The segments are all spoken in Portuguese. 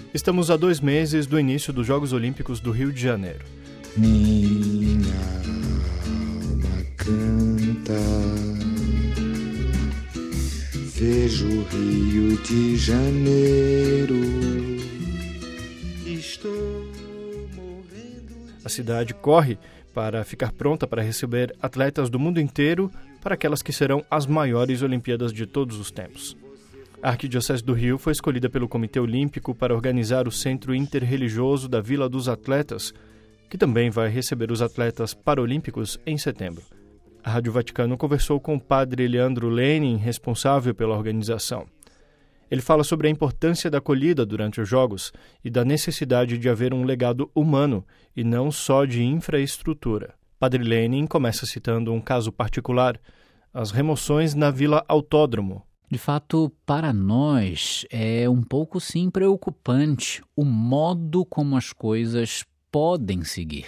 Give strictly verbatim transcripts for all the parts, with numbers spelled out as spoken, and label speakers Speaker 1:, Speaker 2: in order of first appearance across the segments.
Speaker 1: Estamos a dois meses do início dos Jogos Olímpicos do Rio de Janeiro.
Speaker 2: Minha alma canta, vejo o Rio de Janeiro. Estou morrendo.
Speaker 1: A cidade corre para ficar pronta para receber atletas do mundo inteiro para aquelas que serão as maiores Olimpíadas de todos os tempos. A Arquidiocese do Rio foi escolhida pelo Comitê Olímpico para organizar o Centro Interreligioso da Vila dos Atletas, que também vai receber os atletas paralímpicos em setembro. A Rádio Vaticano conversou com o padre Leandro Lenin, responsável pela organização. Ele fala sobre a importância da acolhida durante os Jogos e da necessidade de haver um legado humano e não só de infraestrutura. Padre Lenin começa citando um caso particular, as remoções na Vila Autódromo.
Speaker 3: De fato, para nós é um pouco sim preocupante o modo como as coisas podem seguir.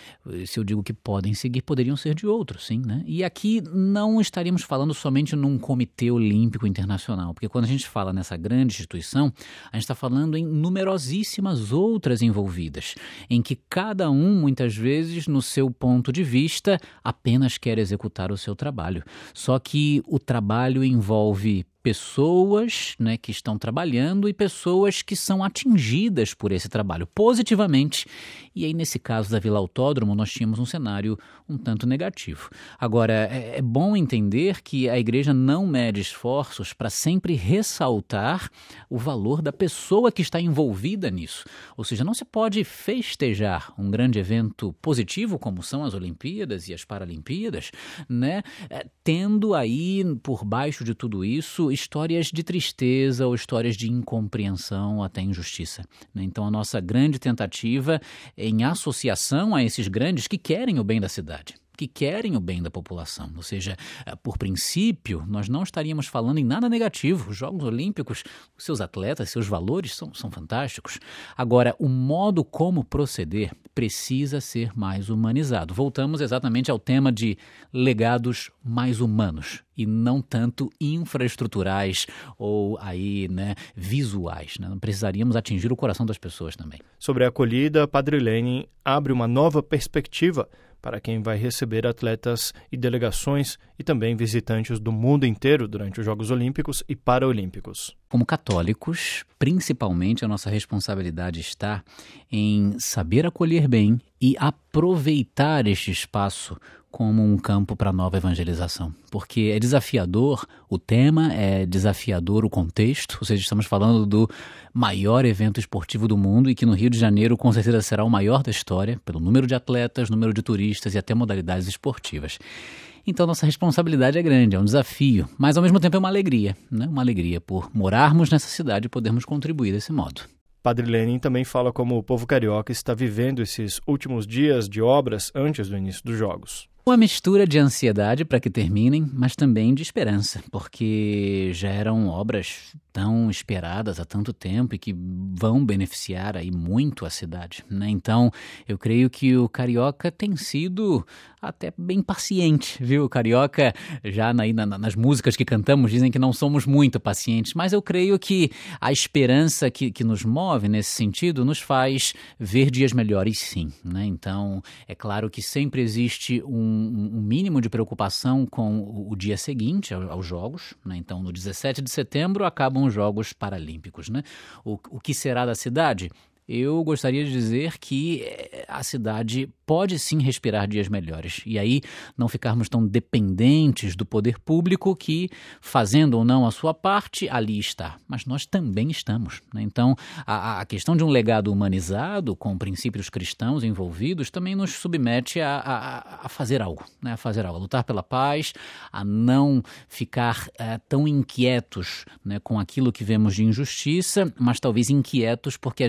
Speaker 3: Se eu digo que podem seguir, poderiam ser de outros, sim, né? E aqui não estaríamos falando somente num Comitê Olímpico Internacional, porque quando a gente fala nessa grande instituição, a gente está falando em numerosíssimas outras envolvidas, em que cada um, muitas vezes, no seu ponto de vista, apenas quer executar o seu trabalho. Só que o trabalho envolve pessoas, né, que estão trabalhando e pessoas que são atingidas por esse trabalho positivamente. E aí, nesse caso da Vila Autódromo, nós tínhamos um cenário um tanto negativo. Agora, é, é bom entender que a igreja não mede esforços para sempre ressaltar o valor da pessoa que está envolvida nisso. Ou seja, não se pode festejar um grande evento positivo, como são as Olimpíadas e as Paralimpíadas, né, é, tendo aí, por baixo de tudo isso, histórias de tristeza ou histórias de incompreensão, até injustiça. Então, a nossa grande tentativa em associação a esses grandes que querem o bem da cidade, que querem o bem da população. Ou seja, por princípio, nós não estaríamos falando em nada negativo. Os Jogos Olímpicos, os seus atletas, seus valores são, são fantásticos. Agora, o modo como proceder precisa ser mais humanizado. Voltamos exatamente ao tema de legados mais humanos e não tanto infraestruturais ou aí, né, visuais. Né? Precisaríamos atingir o coração das pessoas também.
Speaker 1: Sobre a acolhida, Padre Lenin abre uma nova perspectiva para quem vai receber atletas e delegações e também visitantes do mundo inteiro durante os Jogos Olímpicos e Paralímpicos.
Speaker 3: Como católicos, principalmente a nossa responsabilidade está em saber acolher bem e aproveitar este espaço como um campo para nova evangelização. Porque é desafiador o tema, é desafiador o contexto, ou seja, estamos falando do maior evento esportivo do mundo e que no Rio de Janeiro com certeza será o maior da história, pelo número de atletas, número de turistas e até modalidades esportivas. Então, nossa responsabilidade é grande, é um desafio, mas ao mesmo tempo é uma alegria, né? Uma alegria por morarmos nessa cidade e podermos contribuir desse modo.
Speaker 1: Padre Lenin também fala como o povo carioca está vivendo esses últimos dias de obras antes do início dos Jogos.
Speaker 3: Uma mistura de ansiedade para que terminem, mas também de esperança, porque já eram obras tão esperadas há tanto tempo e que vão beneficiar aí muito a cidade, né? Então, eu creio que o carioca tem sido até bem paciente, viu? O carioca, já na, na, nas músicas que cantamos, dizem que não somos muito pacientes, mas eu creio que a esperança que, que nos move nesse sentido nos faz ver dias melhores, sim, né? Então, é claro que sempre existe um um mínimo de preocupação com o, o dia seguinte aos, aos Jogos, né? Então, no dezessete de setembro acabam os Jogos Paralímpicos, né? O, o que será da cidade? Eu gostaria de dizer que a cidade pode sim respirar dias melhores e aí não ficarmos tão dependentes do poder público que, fazendo ou não a sua parte, ali está. Mas nós também estamos, né? Então, a, a questão de um legado humanizado, com princípios cristãos envolvidos, também nos submete a, a, a fazer algo, né? A fazer algo, a lutar pela paz, a não ficar é, tão inquietos, né, com aquilo que vemos de injustiça, mas talvez inquietos porque às vezes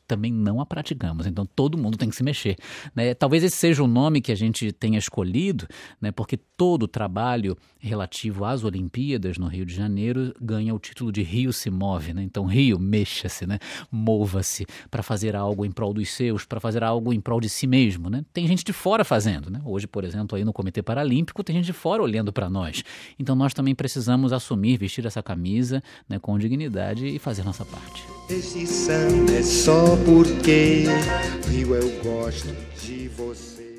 Speaker 3: também não a praticamos. Então todo mundo tem que se mexer, né? Talvez esse seja o nome que a gente tenha escolhido, né? Porque todo o trabalho relativo às Olimpíadas no Rio de Janeiro ganha o título de Rio se move, né? Então Rio, mexa-se, né? Mova-se para fazer algo em prol dos seus, para fazer algo em prol de si mesmo, né? Tem gente de fora fazendo, né? Hoje, por exemplo, aí no Comitê Paralímpico tem gente de fora olhando para nós. Então nós também precisamos assumir, vestir essa camisa, né, com dignidade e fazer nossa parte.
Speaker 2: Esse samba é só porque Rio eu gosto de você.